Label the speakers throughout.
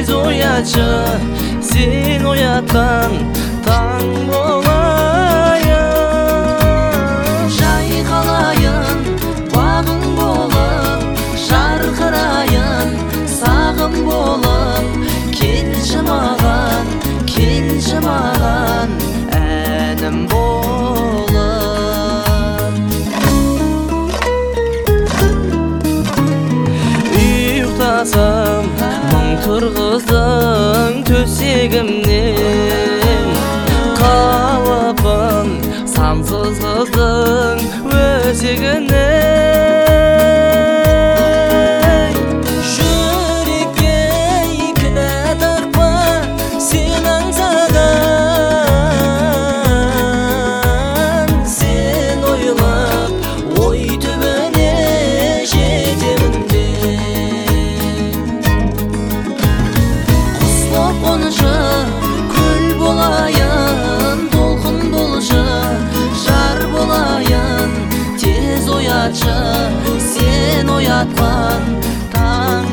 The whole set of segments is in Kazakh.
Speaker 1: tez oyaçı, sen oyatkan taң bolayın.
Speaker 2: Жайқалайын бағың болып, жарқырайын сағым болып. Келші маған әнім болып.
Speaker 1: Ұйықтасам мұң тұрғыздың төсегімнен, қалыпым сансыз қыздың өзегінен. Жүрекке кінә тақпа, сен аңсаған. Сен ойлап ой түбіне жетемін мен.
Speaker 2: Құс боп қонышы, көл болайын, толқын болшы, жар болайын. Тез оятшы, сен оятқан таң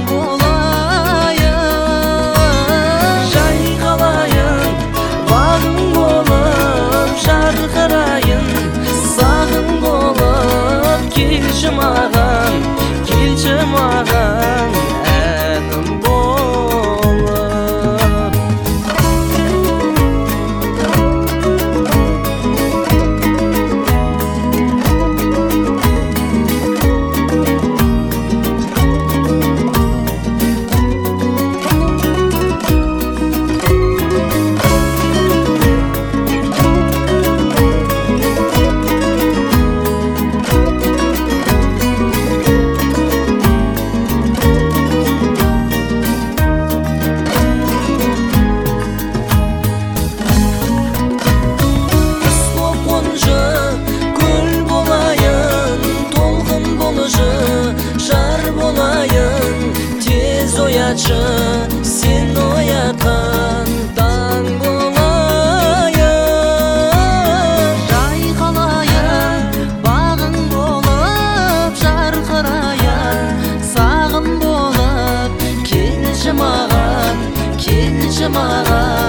Speaker 2: болайын.
Speaker 1: Жайқалайын бағың болып, жарқырайын сағым болып. Келші маған әнім болып.
Speaker 2: Құс боп қонышы, көл болайын, толқын болшы, жар болайын. Тез оятшы, сен оятқан таң болайын. Жайқалайын бағың болып, жарқырайын сағым болып. Келші маған